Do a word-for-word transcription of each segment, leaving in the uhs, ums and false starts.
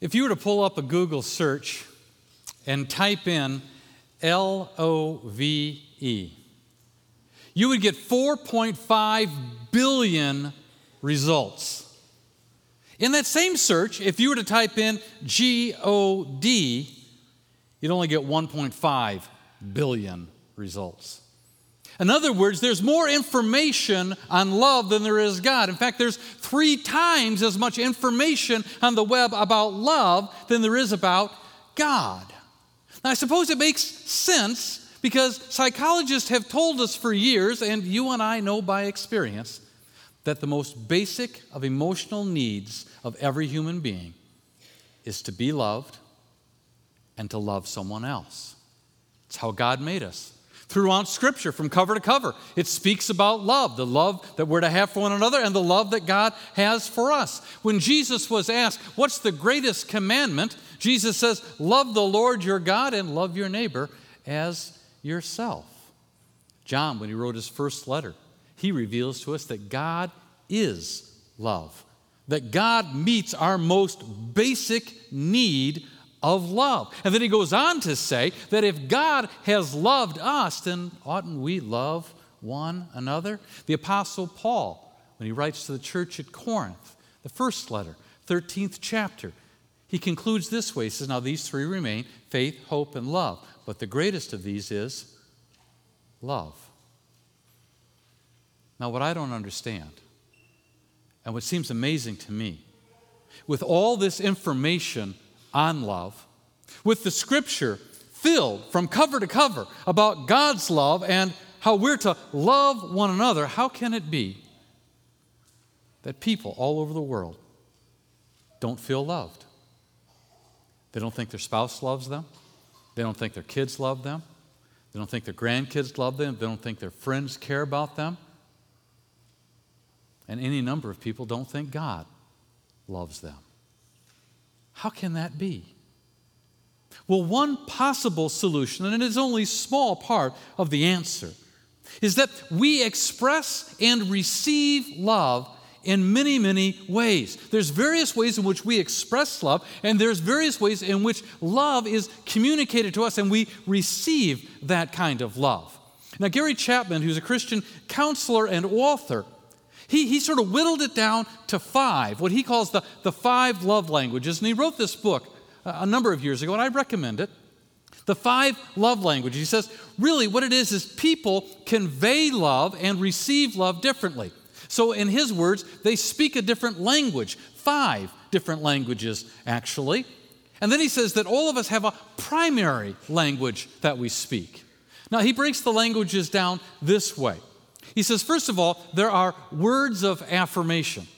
If you were to pull up a Google search and type in L O V E, you would get four point five billion results. In that same search, if you were to type in G O D, you'd only get one point five billion results. In other words, there's more information on love than there is God. In fact, there's three times as much information on the web about love than there is about God. Now, I suppose it makes sense because psychologists have told us for years, and you and I know by experience, that the most basic of emotional needs of every human being is to be loved and to love someone else. It's how God made us. Throughout Scripture, from cover to cover, it speaks about love, the love that we're to have for one another and the love that God has for us. When Jesus was asked, what's the greatest commandment? Jesus says, love the Lord your God and love your neighbor as yourself. John, when he wrote his first letter, he reveals to us that God is love, that God meets our most basic need of love. And then he goes on to say that if God has loved us, then oughtn't we love one another? The Apostle Paul, when he writes to the church at Corinth, the first letter, thirteenth chapter, he concludes this way. He says, now these three remain, faith, hope, and love. But the greatest of these is love. Now, what I don't understand, and what seems amazing to me, with all this information on love, with the Scripture filled from cover to cover about God's love and how we're to love one another, how can it be that people all over the world don't feel loved? They don't think their spouse loves them. They don't think their kids love them. They don't think their grandkids love them. They don't think their friends care about them. And any number of people don't think God loves them. How can that be? Well, one possible solution, and it is only a small part of the answer, is that we express and receive love in many, many ways. There's various ways in which we express love, and there's various ways in which love is communicated to us, and we receive that kind of love. Now, Gary Chapman, who's a Christian counselor and author, He, he sort of whittled it down to five, what he calls the, the five love languages. And he wrote this book a, a number of years ago, and I recommend it. The five love languages. He says, really what it is is people convey love and receive love differently. So in his words, they speak a different language, five different languages actually. And then he says that all of us have a primary language that we speak. Now he breaks the languages down this way. He says, first of all, there are words of affirmation.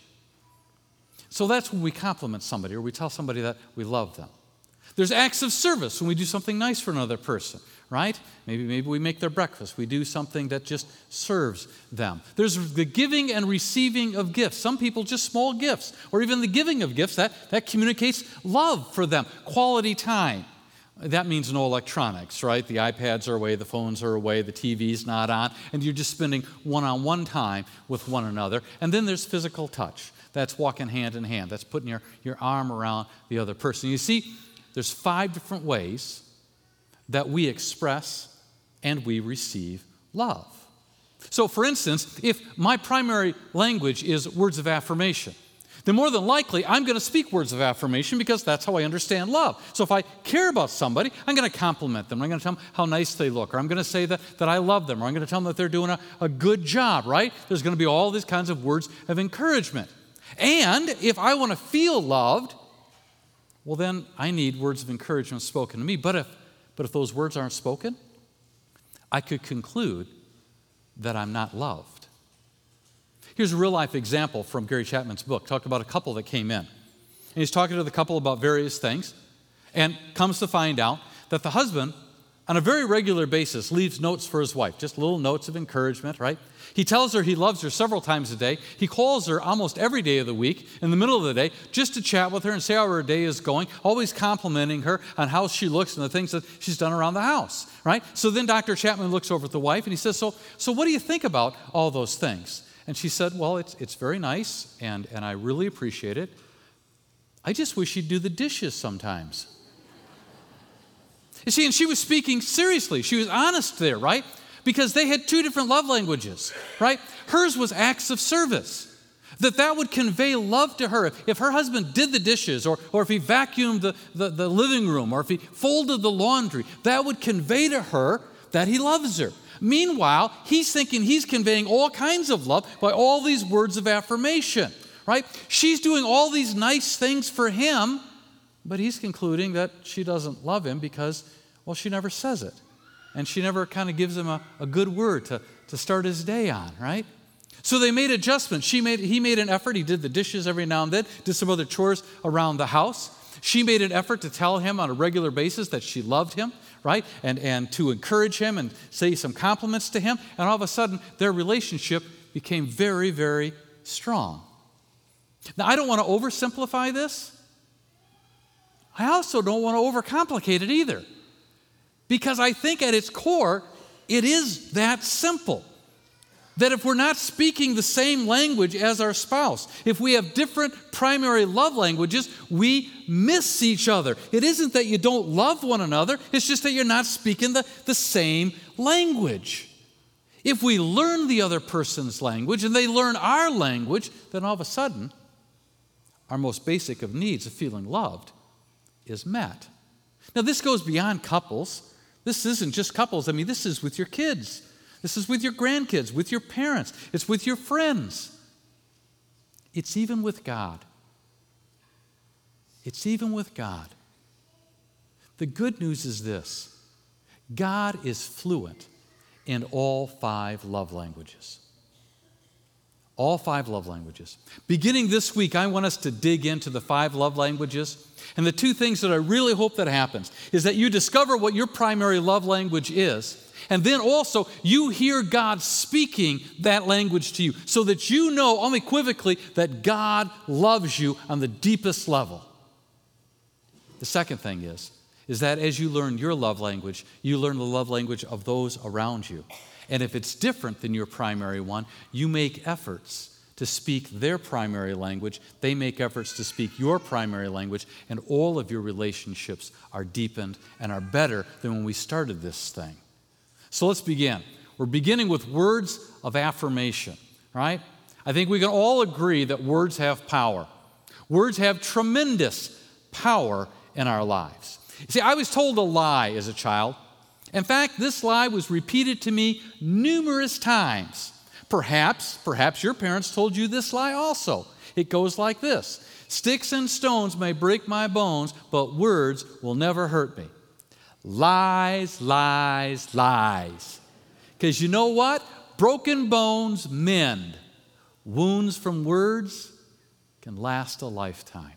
So that's when we compliment somebody or we tell somebody that we love them. There's acts of service when we do something nice for another person, right? Maybe, maybe we make their breakfast. We do something that just serves them. There's the giving and receiving of gifts. Some people just small gifts, or even the giving of gifts, that, that communicates love for them, quality time. That means no electronics, right? The iPads are away, the phones are away, the T V's not on, and you're just spending one-on-one time with one another. And then there's physical touch. That's walking hand in hand. That's putting your, your arm around the other person. You see, there's five different ways that we express and we receive love. So, for instance, if my primary language is words of affirmation, then more than likely, I'm going to speak words of affirmation because that's how I understand love. So if I care about somebody, I'm going to compliment them. I'm going to tell them how nice they look, or I'm going to say that, that I love them, or I'm going to tell them that they're doing a, a good job, right? There's going to be all these kinds of words of encouragement. And if I want to feel loved, well, then I need words of encouragement spoken to me. But if, but if those words aren't spoken, I could conclude that I'm not loved. Here's a real-life example from Gary Chapman's book. Talked about a couple that came in. And he's talking to the couple about various things and comes to find out that the husband, on a very regular basis, leaves notes for his wife, just little notes of encouragement, right? He tells her he loves her several times a day. He calls her almost every day of the week in the middle of the day just to chat with her and see how her day is going, always complimenting her on how she looks and the things that she's done around the house, right? So then Doctor Chapman looks over at the wife and he says, so, so what do you think about all those things? And she said, well, it's it's very nice, and, and I really appreciate it, I just wish she'd do the dishes sometimes. You see, and she was speaking seriously. She was honest there, right? Because they had two different love languages, right? Hers was acts of service. That that would convey love to her. If her husband did the dishes, or, or if he vacuumed the, the, the living room, or if he folded the laundry, that would convey to her that he loves her. Meanwhile, he's thinking he's conveying all kinds of love by all these words of affirmation, right? She's doing all these nice things for him, but he's concluding that she doesn't love him because, well, she never says it. And she never kind of gives him a, a good word to, to start his day on, right? So they made adjustments. She made, he made an effort. He did the dishes every now and then, did some other chores around the house. She made an effort to tell him on a regular basis that she loved him, right? And, and to encourage him and say some compliments to him. And all of a sudden, their relationship became very, very strong. Now, I don't want to oversimplify this. I also don't want to overcomplicate it either. Because I think at its core, it is that simple. That if we're not speaking the same language as our spouse, if we have different primary love languages, we miss each other. It isn't that you don't love one another, it's just that you're not speaking the, the same language. If we learn the other person's language and they learn our language, then all of a sudden, our most basic of needs of feeling loved is met. Now, this goes beyond couples. This isn't just couples. I mean, this is with your kids. This is with your grandkids, with your parents. It's with your friends. It's even with God. It's even with God. The good news is this. God is fluent in all five love languages. All five love languages. Beginning this week, I want us to dig into the five love languages. And the two things that I really hope that happens is that you discover what your primary love language is. And then also, you hear God speaking that language to you so that you know unequivocally that God loves you on the deepest level. The second thing is, is that as you learn your love language, you learn the love language of those around you. And if it's different than your primary one, you make efforts to speak their primary language. They make efforts to speak your primary language, and all of your relationships are deepened and are better than when we started this thing. So let's begin. We're beginning with words of affirmation, right? I think we can all agree that words have power. Words have tremendous power in our lives. You see, I was told a lie as a child. In fact, this lie was repeated to me numerous times. Perhaps, perhaps your parents told you this lie also. It goes like this. Sticks and stones may break my bones, but words will never hurt me. Lies, lies, lies. Because you know what? Broken bones mend. Wounds from words can last a lifetime.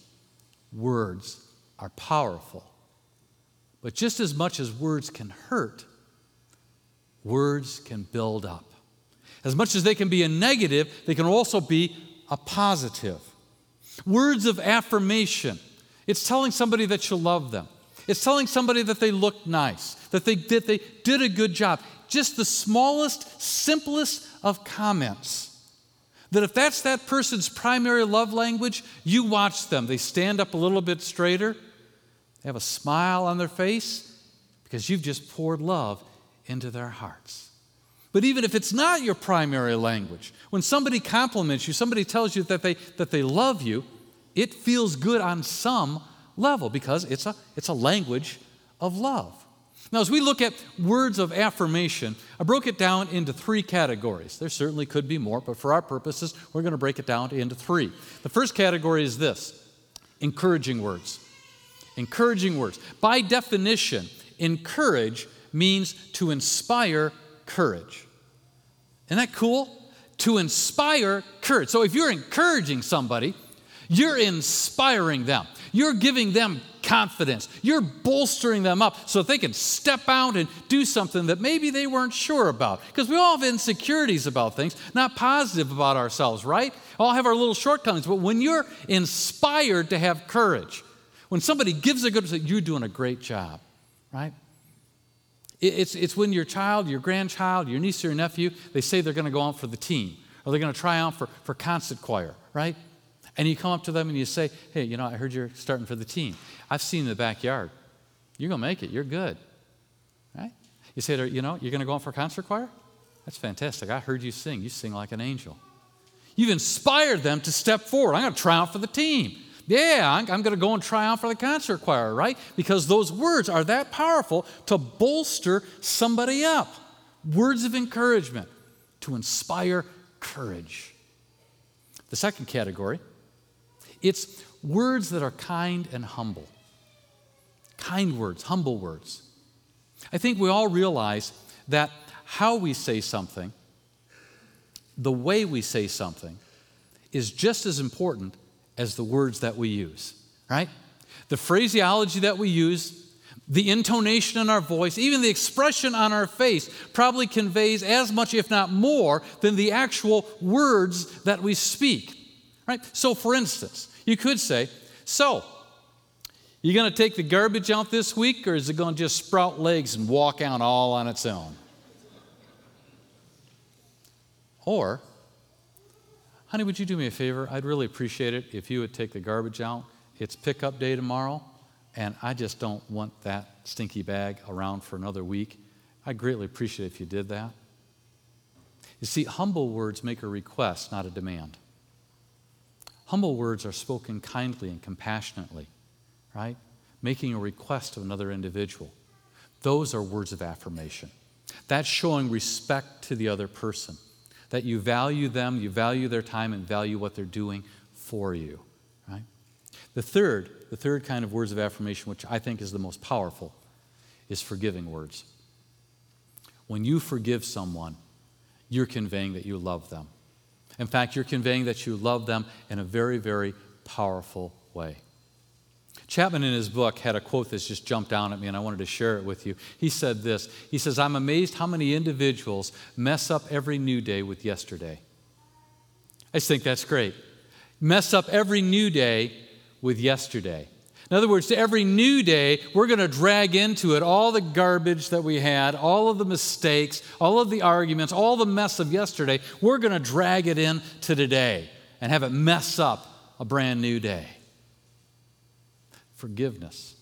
Words are powerful. But just as much as words can hurt, words can build up. As much as they can be a negative, they can also be a positive. Words of affirmation. It's telling somebody that you love them. It's telling somebody that they look nice, that they did, they did a good job. Just the smallest, simplest of comments. That if that's that person's primary love language, you watch them. They stand up a little bit straighter. They have a smile on their face because you've just poured love into their hearts. But even if it's not your primary language, when somebody compliments you, somebody tells you that they, that they love you, it feels good on some level because it's a, it's a language of love. Now, as we look at words of affirmation, I broke it down into three categories. There certainly could be more, but for our purposes, we're going to break it down into three. The first category is this, encouraging words. Encouraging words. By definition, encourage means to inspire courage. Isn't that cool? To inspire courage. So if you're encouraging somebody, you're inspiring them. You're giving them confidence. You're bolstering them up so that they can step out and do something that maybe they weren't sure about. Because we all have insecurities about things, not positive about ourselves, right? We all have our little shortcomings. But when you're inspired to have courage, when somebody gives a good, you're doing a great job, right? It's, it's when your child, your grandchild, your niece or your nephew, they say they're going to go out for the team, or they're going to try out for, for concert choir, right? And you come up to them and you say, hey, you know, I heard you're starting for the team. I've seen you in the backyard. You're going to make it. You're good. Right? You say, you know, you're going to go on for concert choir? That's fantastic. I heard you sing. You sing like an angel. You've inspired them to step forward. I'm going to try out for the team. Yeah, I'm, I'm going to go and try out for the concert choir, right? Because those words are that powerful to bolster somebody up. Words of encouragement to inspire courage. The second category, it's words that are kind and humble. Kind words, humble words. I think we all realize that how we say something, the way we say something, is just as important as the words that we use, right? The phraseology that we use, the intonation in our voice, even the expression on our face probably conveys as much, if not more, than the actual words that we speak, right? So, for instance, you could say, so, you going to take the garbage out this week, or is it going to just sprout legs and walk out all on its own? Or, honey, would you do me a favor? I'd really appreciate it if you would take the garbage out. It's pickup day tomorrow, and I just don't want that stinky bag around for another week. I'd greatly appreciate it if you did that. You see, humble words make a request, not a demand. Humble words are spoken kindly and compassionately, right? Making a request of another individual. Those are words of affirmation. That's showing respect to the other person, that you value them, you value their time, and value what they're doing for you, right? The third, the third kind of words of affirmation, which I think is the most powerful, is forgiving words. When you forgive someone, you're conveying that you love them. In fact, you're conveying that you love them in a very, very powerful way. Chapman, in his book, had a quote that's just jumped down at me, and I wanted to share it with you. He said this. He says, I'm amazed how many individuals mess up every new day with yesterday. I just think that's great. Mess up every new day with yesterday. In other words, to every new day, we're going to drag into it all the garbage that we had, all of the mistakes, all of the arguments, all the mess of yesterday. We're going to drag it into today and have it mess up a brand new day. Forgiveness.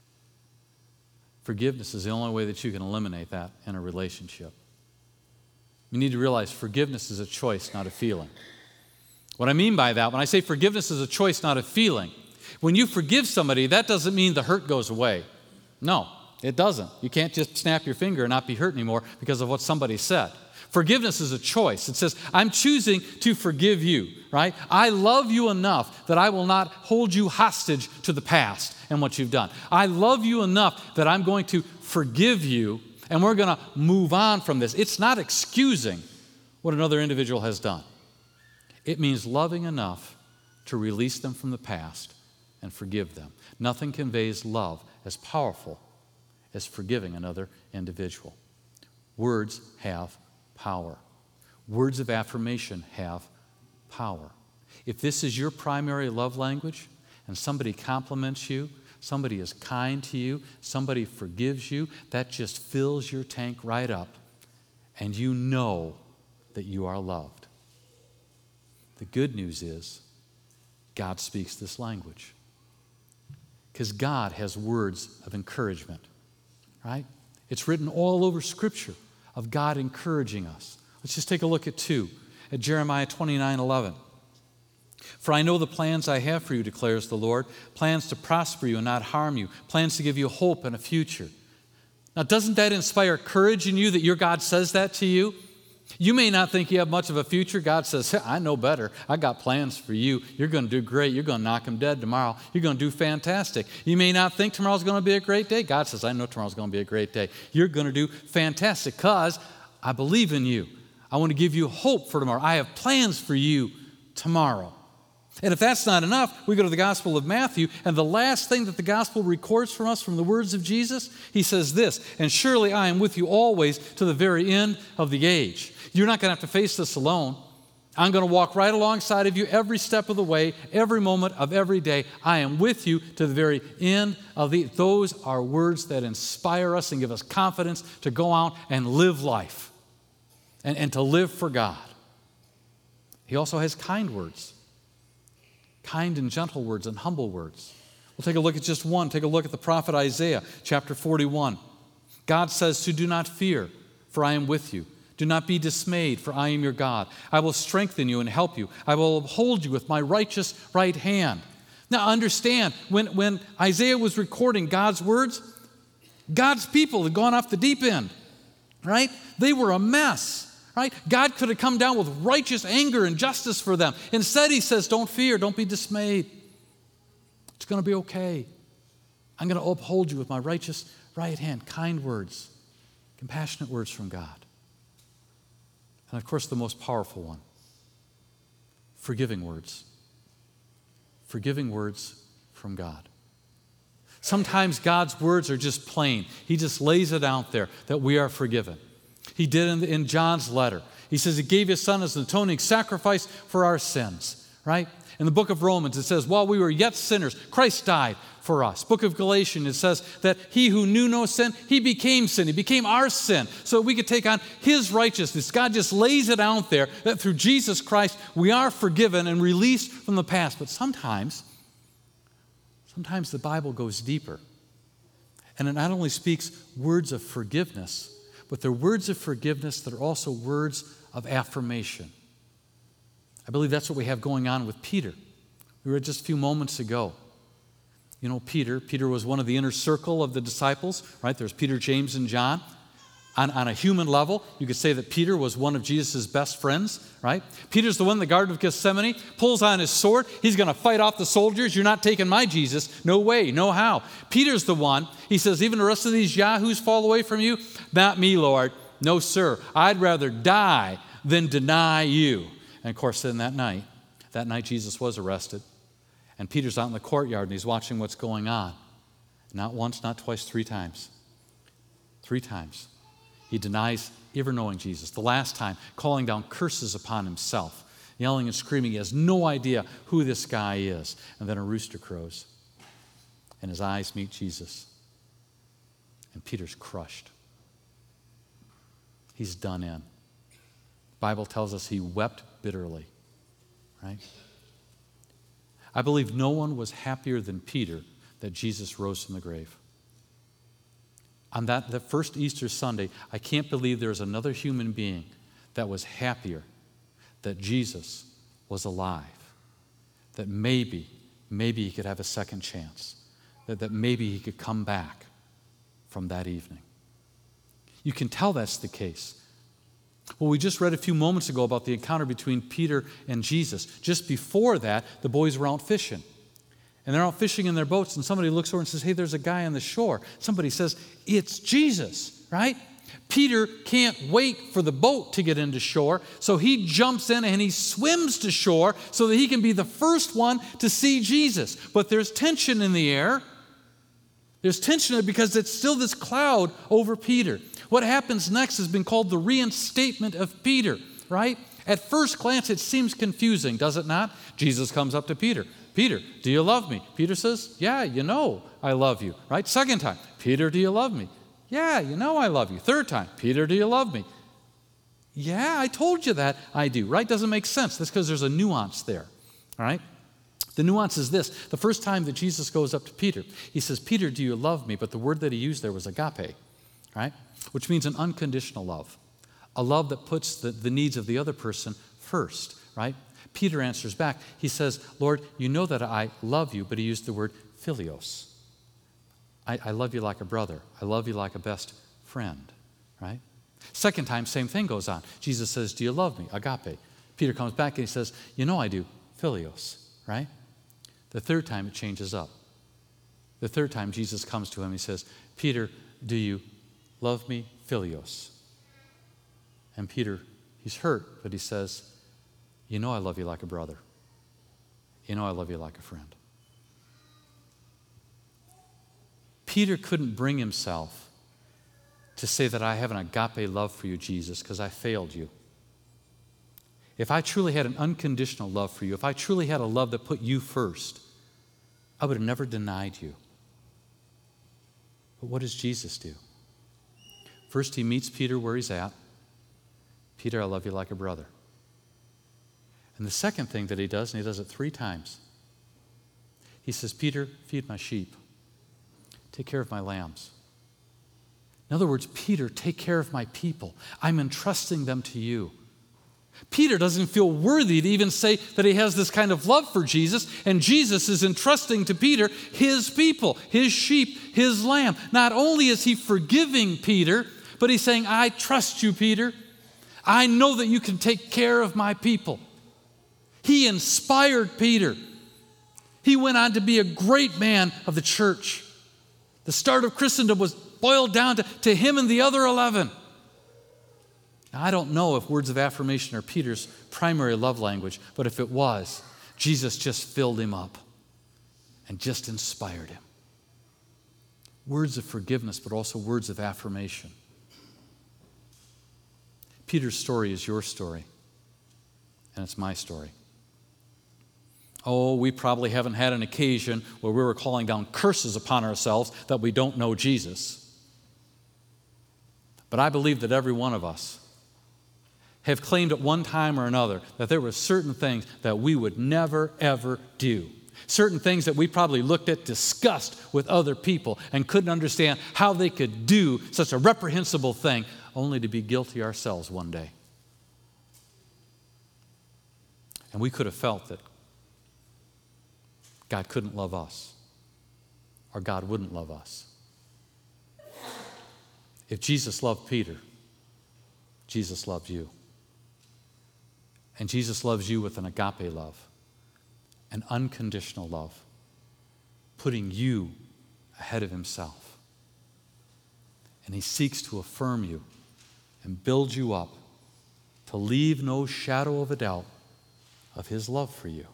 Forgiveness is the only way that you can eliminate that in a relationship. You need to realize forgiveness is a choice, not a feeling. What I mean by that, when I say forgiveness is a choice, not a feeling, when you forgive somebody, that doesn't mean the hurt goes away. No, it doesn't. You can't just snap your finger and not be hurt anymore because of what somebody said. Forgiveness is a choice. It says, I'm choosing to forgive you, right? I love you enough that I will not hold you hostage to the past and what you've done. I love you enough that I'm going to forgive you, and we're going to move on from this. It's not excusing what another individual has done. It means loving enough to release them from the past and forgive them. Nothing conveys love as powerful as forgiving another individual. Words have power. Words of affirmation have power. If this is your primary love language and somebody compliments you, somebody is kind to you, somebody forgives you, that just fills your tank right up, and you know that you are loved. The good news is God speaks this language because God has words of encouragement, right? It's written all over Scripture of God encouraging us. Let's just take a look at two, at Jeremiah twenty-nine eleven. For I know the plans I have for you, declares the Lord, plans to prosper you and not harm you, plans to give you hope and a future. Now, doesn't that inspire courage in you that your God says that to you? You may not think you have much of a future. God says, I know better. I got plans for you. You're going to do great. You're going to knock them dead tomorrow. You're going to do fantastic. You may not think tomorrow's going to be a great day. God says, I know tomorrow's going to be a great day. You're going to do fantastic because I believe in you. I want to give you hope for tomorrow. I have plans for you tomorrow. And if that's not enough, we go to the Gospel of Matthew, and the last thing that the Gospel records from us from the words of Jesus, he says this, and surely I am with you always to the very end of the age. You're not going to have to face this alone. I'm going to walk right alongside of you every step of the way, every moment of every day. I am with you to the very end of the... Those are words that inspire us and give us confidence to go out and live life and, and to live for God. He also has kind words. kind and gentle words and humble words. We'll take a look at just one. Take a look at the prophet Isaiah, chapter forty-one. God says to do not fear, for I am with you. Do not be dismayed, for I am your God. I will strengthen you and help you. I will uphold you with my righteous right hand. Now understand, when, when Isaiah was recording God's words, God's people had gone off the deep end, right? They were a mess. Right? God could have come down with righteous anger and justice for them. Instead, he says, don't fear, don't be dismayed. It's going to be okay. I'm going to uphold you with my righteous right hand. Kind words, compassionate words from God. And of course, the most powerful one, forgiving words. Forgiving words from God. Sometimes God's words are just plain. He just lays it out there that we are forgiven. He did in, in John's letter. He says he gave his son as an atoning sacrifice for our sins, right? In the book of Romans, it says, while we were yet sinners, Christ died for us. Book of Galatians, it says that he who knew no sin, he became sin. He became our sin so that we could take on his righteousness. God just lays it out there that through Jesus Christ, we are forgiven and released from the past. But sometimes, sometimes the Bible goes deeper. And it not only speaks words of forgiveness, but they're words of forgiveness that are also words of affirmation. I believe that's what we have going on with Peter. We read just a few moments ago. You know, Peter, Peter was one of the inner circle of the disciples, right? There's Peter, James, and John. On, on a human level, you could say that Peter was one of Jesus' best friends, right? Peter's the one in the Garden of Gethsemane, pulls on his sword. He's going to fight off the soldiers. You're not taking my Jesus. No way, no how. Peter's the one. He says, even the rest of these yahoos fall away from you? Not me, Lord. No, sir. I'd rather die than deny you. And of course, then that night, that night Jesus was arrested. And Peter's out in the courtyard and he's watching what's going on. Not once, not twice, three times. Three times. He denies ever knowing Jesus. The last time, calling down curses upon himself, yelling and screaming. He has no idea who this guy is. And then a rooster crows, and his eyes meet Jesus. And Peter's crushed. He's done in. The Bible tells us he wept bitterly, right? I believe no one was happier than Peter that Jesus rose from the grave. On that, that first Easter Sunday, I can't believe there's another human being that was happier that Jesus was alive, that maybe, maybe he could have a second chance, that, that maybe he could come back from that evening. You can tell that's the case. Well, we just read a few moments ago about the encounter between Peter and Jesus. Just before that, the boys were out fishing. And they're out fishing in their boats, and somebody looks over and says, hey, there's a guy on the shore. Somebody says, it's Jesus, right? Peter can't wait for the boat to get into shore, so he jumps in and he swims to shore so that he can be the first one to see Jesus. But there's tension in the air. There's tension in it because it's still this cloud over Peter. What happens next has been called the reinstatement of Peter, right? At first glance, it seems confusing, does it not? Jesus comes up to Peter. Peter, do you love me? Peter says, yeah, you know I love you, right? Second time, Peter, do you love me? Yeah, you know I love you. Third time, Peter, do you love me? Yeah, I told you that I do, right? Doesn't make sense. That's because there's a nuance there, all right? The nuance is this. The first time that Jesus goes up to Peter, he says, Peter, do you love me? But the word that he used there was agape, right? Which means an unconditional love, a love that puts the, the needs of the other person first, right? Peter answers back. He says, Lord, you know that I love you, but he used the word philios. I, I love you like a brother. I love you like a best friend, right? Second time, same thing goes on. Jesus says, do you love me? Agape. Peter comes back and he says, you know I do. Philios, right? The third time it changes up. The third time Jesus comes to him, he says, Peter, do you love me? Philios. And Peter, he's hurt, but he says, you know I love you like a brother. You know I love you like a friend. Peter couldn't bring himself to say that I have an agape love for you, Jesus, because I failed you. If I truly had an unconditional love for you, if I truly had a love that put you first, I would have never denied you. But what does Jesus do? First, he meets Peter where he's at. Peter, I love you like a brother. And the second thing that he does, and he does it three times, He says, Peter, feed my sheep. Take care of my lambs. In other words, Peter, take care of my people. I'm entrusting them to you. Peter doesn't feel worthy to even say that he has this kind of love for Jesus, and Jesus is entrusting to Peter his people, his sheep, his lamb. Not only is he forgiving Peter, but he's saying, I trust you, Peter. I know that you can take care of my people. He inspired Peter. He went on to be a great man of the church. The start of Christendom was boiled down to, to him and the other eleven. Now, I don't know if words of affirmation are Peter's primary love language, but if it was, Jesus just filled him up and just inspired him. Words of forgiveness, but also words of affirmation. Peter's story is your story, and it's my story. Oh, we probably haven't had an occasion where we were calling down curses upon ourselves that we don't know Jesus. But I believe that every one of us have claimed at one time or another that there were certain things that we would never, ever do. Certain things that we probably looked at disgust with other people and couldn't understand how they could do such a reprehensible thing, only to be guilty ourselves one day. And we could have felt that God couldn't love us, or God wouldn't love us. If Jesus loved Peter, Jesus loved you. And Jesus loves you with an agape love, an unconditional love, putting you ahead of himself. And he seeks to affirm you and build you up to leave no shadow of a doubt of his love for you.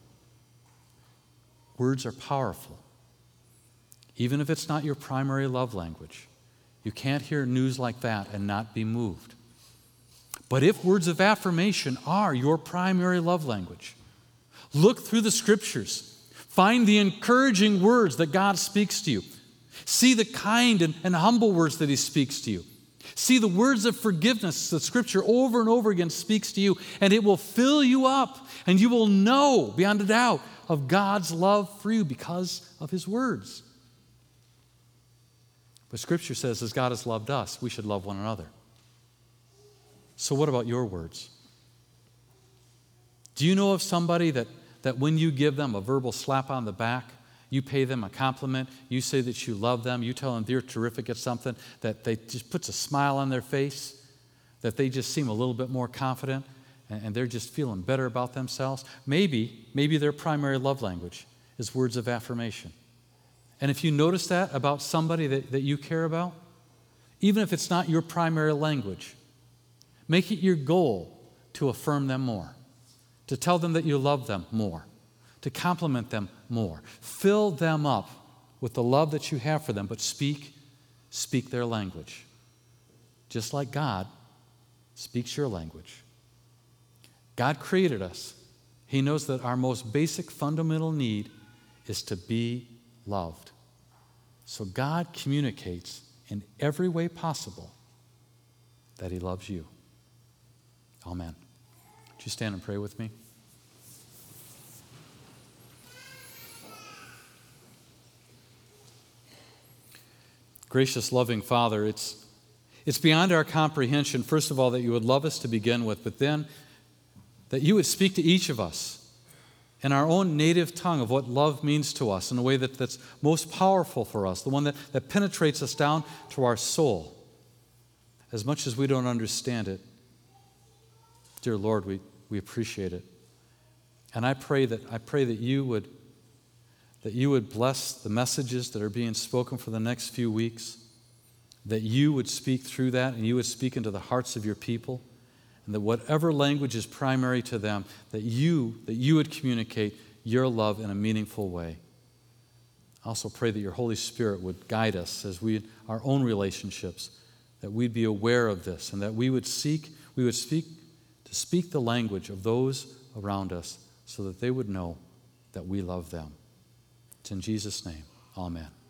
Words are powerful. Even if it's not your primary love language, you can't hear news like that and not be moved. But if words of affirmation are your primary love language, look through the scriptures. Find the encouraging words that God speaks to you. See the kind and, and humble words that he speaks to you. See the words of forgiveness that Scripture over and over again speaks to you, and it will fill you up, and you will know beyond a doubt of God's love for you because of his words. But Scripture says, as God has loved us, we should love one another. So what about your words? Do you know of somebody that, that when you give them a verbal slap on the back, you pay them a compliment, you say that you love them, you tell them they're terrific at something, that they just puts a smile on their face, that they just seem a little bit more confident, and, and they're just feeling better about themselves? Maybe, maybe their primary love language is words of affirmation. And if you notice that about somebody that, that you care about, even if it's not your primary language, make it your goal to affirm them more, to tell them that you love them more, to compliment them more. Fill them up with the love that you have for them, but speak, speak their language. Just like God speaks your language. God created us. He knows that our most basic fundamental need is to be loved. So God communicates in every way possible that he loves you. Amen. Would you stand and pray with me? Gracious, loving Father, it's, it's beyond our comprehension, first of all, that you would love us to begin with, but then that you would speak to each of us in our own native tongue of what love means to us in a way that, that's most powerful for us, the one that, that penetrates us down to our soul. As much as we don't understand it, dear Lord, we, we appreciate it. And I pray that I pray that you would that you would bless the messages that are being spoken for the next few weeks, that you would speak through that and you would speak into the hearts of your people, and that whatever language is primary to them, that you that you would communicate your love in a meaningful way. I also pray that your Holy Spirit would guide us as we our own relationships, that we'd be aware of this and that we would seek we would speak to speak the language of those around us so that they would know that we love them. It's in Jesus' name. Amen.